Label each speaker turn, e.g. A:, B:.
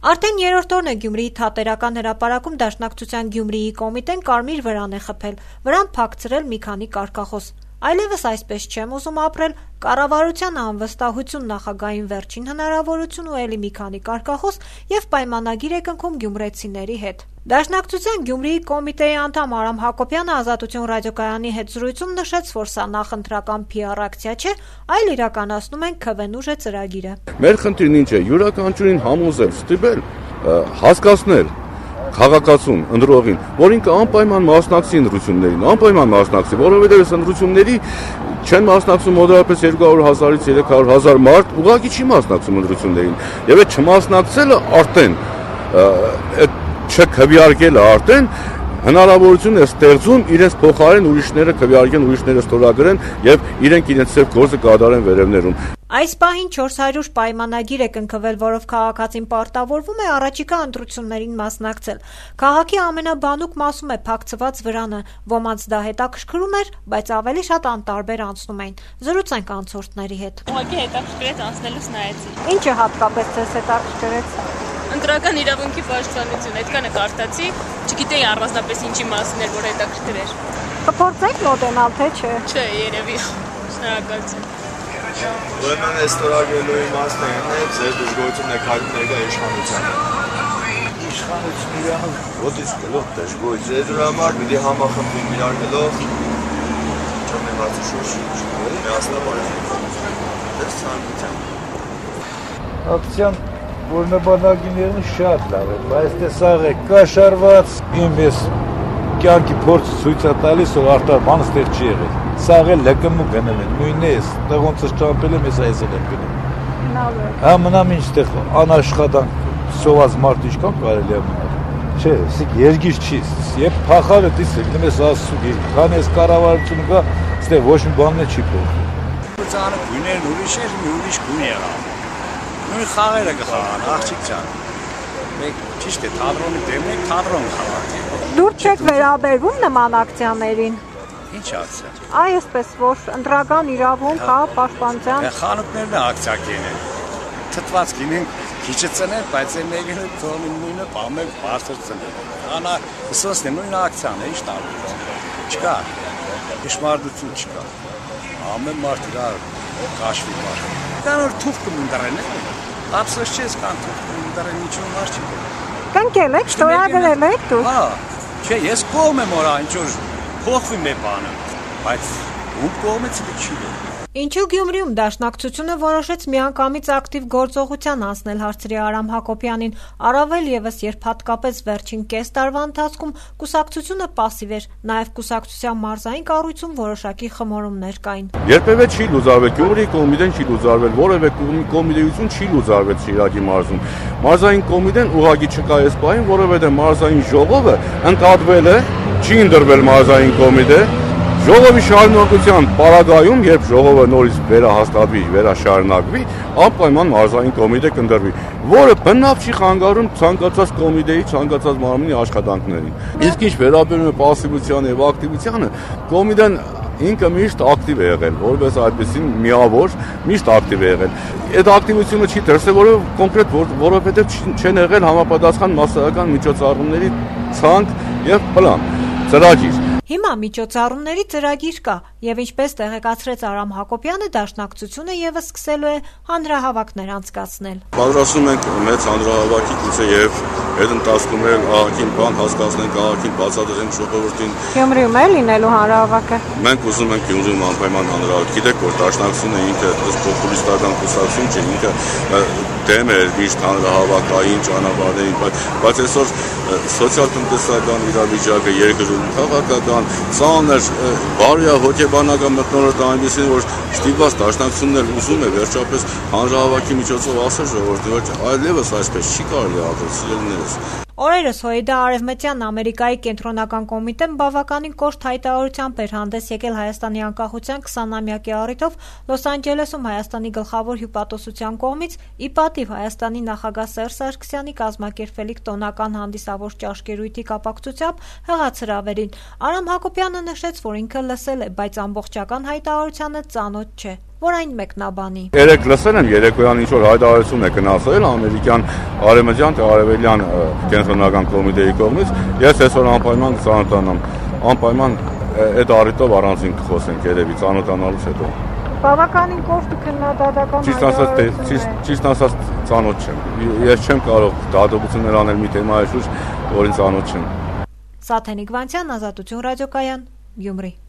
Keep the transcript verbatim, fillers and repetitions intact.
A: Արդեն երրորդ օրն է Գյումրիի թատերական հրապարակում Դաշնակցության Գյումրիի կոմիտեն կարմիր վրան է խփել, վրան փակցրել մի քանի կարգախոս։ Այլևս այսպես չեմ ուզում ապրել, կառավարության անվստահություն նախագահին վերջին հնարավորություն ու էլի մի քանի կարգախոս եւ պայմանագիր է կնքում գյումրեցիների հետ։ Դաշնակցության Գյումրիի կոմիտեի անդամ Արամ Հակոբյանը Ազատություն ռադիոկայանի հետ զրույցում նշեց, որ սա նախընտրական փի ար ակցիա չէ, այլ իրականացնում են քվենուժ ծրագիրը։
B: Մեր խնդիրն ինչ է, յուրաքանչյուրին համոզել, ստիպել, հասկացնել քաղաքացուն, ընտրողին, որ ինքը անպայման մասնակցի ընտրություններին, անպայման մասնակցի, որովհետև այս ընտրությունների չեն մասնակցում մոտավորապես երկու հարյուր հազարից երեք հարյուր հազար մարդ, ուղղակի չի մասնակցում ընտրություններին։ Եվ այդ չմասնակցելը արդեն այդ չքվեարկելը արդեն հնարավորություն է ստեղծում իրենց փոխարեն ուրիշները քվեարկեն, ուրիշները ստորագրեն եւ իրենք իրենց ծեր գործը կատարեն վերևներում։
A: Այս պահին չորս հարյուր պայմանագիր է կնքվել, որով քաղաքացին պարտավորվում է առաջիկա ընտրություններին մասնակցել։ Քաղաքի ամենաբանուկ մասում է փակցված վրանը, ոմանց դա հետաքրքրում էր, բայց ավելի շատ անտարբեր անցնում էին։ Զրուցենք անցորդների հետ։
C: Ուղղակի հետաքրքրեց անցնելուց նայեցի։
A: Ինչը հատկապես ձեզ հետաքրքրեց։
C: Ընտրական իրավունքի պաշտպանություն, այդքան է կարդացի, չգիտեի առանձնապես ինչի մասին էր, որ հետաքրքրեր։
A: Կփորձեք մոտենալ, թե չէ։
C: Չէ, երևի։ Շնորհակալություն։
D: Ուրեմն այս ստորագրելու իմաստն է, ձեր դժգոհությունն եք հայտնում ներկա իշխանությանը։
E: Իշխանությունը իրանը ոտից գլուխ դժգոհ։
D: Ձեր համար պիտի համախմբվին իրար գլուխ չմնացի շոշի միասնաբարային։ Դες ցանկությամբ։
E: Ակցիան որ նպատակիներն շատ լավ է, բայց տեսաղ է կաշարված, իմ ես կյանքի փորձ ցույց է տալիս, որ արտար բան ստեղ չի եղել։ Սաղ էլ լկմու գնում են, նույնն է, տղոնցս ճամպել եմ, ես այս էլ եմ գնում։
A: Լավ է։
E: Հա մնամ ինչ տեղ անաշխատանք սոված մարդ ինչքան կարելի է մնալ։ Չէ, սիկ երգիր չի, երբ փախալը դիսը, գնում ես ասում, քան ես կառավարությունը կա, ստեղ ոչ մի բան չի փոխվում։
F: Ծանը գույներն ուրիշ էր, մի ուրիշ գույն եղավ։ Նույն խաղերը կխաղան, աղջիկ ջան։ Մենք ճիշտ է, թատրոնի դեմն ենք, թատրոն խաղացի։
A: Դուր չեք վերաբերվում նման ակցիաներին։
F: Ինչ ակցիա։
A: Այսպես որ ընտրական իրավունք, հա, պաշտպանության։
F: Խանութներն է ակցիա կենեն։ Թթված կինեն քիչը ծնել, բայց այն մեկը թողին նույնը բամել բարձր ծնել։ Անա սոսն է նույն ակցիան է, ինչ տարբերություն։ Չկա։ Ճշմարտություն չկա։ Ամեն մարդ իրար կաշվի մարդ։ Կան որ թուղթ կմնդրեն է։ Ապսոս չես կան թուղթ կմնդրեն ինչու մարդ չի։
A: Կնկել եք, ստորագրել եք դուք։
F: Հա, չէ, ես կողմ եմ օրա ինչ որ փոխվի մեր բանը, բայց ում կողմից չի։
A: Ինչու Գյումրիում Դաշնակցությունը որոշեց միանգամից ակտիվ գործողության անցնել հարցրի Արամ Հակոբյանին, առավել ևս երբ հատկապես վերջին կես տարվա ընթացքում կուսակցությունը պասիվ էր, նաև կուսակցության մարզային կառույցում որոշակի խմորումներ կային։
B: Երբևէ չի լուծարվել, Գյումրիի կոմիտեն չի լուծարվել, որևէ կոմիտեություն չի լուծարվել Շիրակի մարզում։ Մարզային կոմիտեն ուղղակի չկա այս պահին, որովհետև մարզային ժողովը ընդհատվել է, չի ընդրվել մարզային կոմիտե։ Ժողովի շարունակության պարագայում, երբ ժողովը նորից վերահաստատվի, վերաշարունակվի, անպայման մարզային կոմիտե կընտրվի, որը բնավ չի խանգարում ցանկացած կոմիտեի, ցանկացած մարմնի աշխատանքներին։ Իսկ ինչ վերաբերում է պասիվությանը եւ ակտիվությանը, կոմիտեն ինքը միշտ ակտիվ է եղել, որպես այդպեսին միավոր միշտ ակտիվ է եղել։ Այդ ակտիվությունը չի դրսևորվել կոնկրետ, որովհետեւ չեն եղել համապատասխան մասսայական միջոցառումների ցանկ եւ պլան, ծրագիր։
A: Հիմա միջոցառումների ծրագիր կա եւ ինչպես տեղեկացրեց Արամ Հակոբյանը, Դաշնակցությունը եւս սկսելու է հանրահավաքներ անցկացնել։
B: Պատրաստում ենք մեծ հանրահավաքի գուցե եւ այդ ընթացքում էլ աղաքին բան հասկացնենք, աղաքին բացատրենք ժողովրդին։
A: Գյումրիում է լինելու հանրահավաքը։
B: Մենք ուզում ենք Գյումրիում անպայման հանրահավաք։ Գիտեք, որ Դաշնակցությունը ինքը ըստ պոպուլիստական կուսակցություն չէ, ինքը դեմ է միշտ հանրահավաքային ճանապարհներին, բայց բայց այսօր սոցիալ-տնտեսական իրավիճակը, երկրում քաղաքական ծանր բարոյա հոգեբանական մթնոլորտը այնպեսին, որ ստիպված Դաշնակցությունն էլ ուզում է վերջապես հանրահավաքի միջոցով ասել ժողովրդին, որ այլևս այսպես չի կարելի ապրել, սիրելիներս։
A: Օրերս Հոիդա Արևմտյան Ամերիկայի կենտրոնական կոմիտեն բավականին կոշտ հայտարարությամբ էր հանդես եկել Հայաստանի անկախության քսանամյակի առիթով Լոս Անջելեսում Հայաստանի գլխավոր հյուպատոսության կողմից ի պատիվ Հայաստանի նախագահ Սերժ Սարգսյանի կազմակերպվելիք տոնական հանդիսավոր ճաշկերույթի կապակցությամբ հղացրավերին։ Արամ Հակոբյանը նշեց, որ ինքը լսել է, բայց ամբողջական հայտարարությանը ծանոթ չէ։ որ այն մեկնաբանի։
B: Երեք լսել եմ երեկոյան ինչ որ հայտարարություն է գնացել ամերիկյան արևմտյան թե արևելյան կենտրոնական կոմիտեի կողմից, ես այսօր անպայման կծանոթանամ, անպայման այդ առիթով առանձին կխոսենք երևի ծանոթանալուց հետո։
A: Բավականին կոշտ քննադատական
B: հայտարարություն է։ Ճիշտ ասած ծանոթ չեմ։ Ես չեմ կարող դատողություններ անել մի թեմայի շուրջ, որին ծանոթ չեմ։
A: Սաթենիկ Վանցյան, Ազատություն ռադիոկայան, Գյումրի։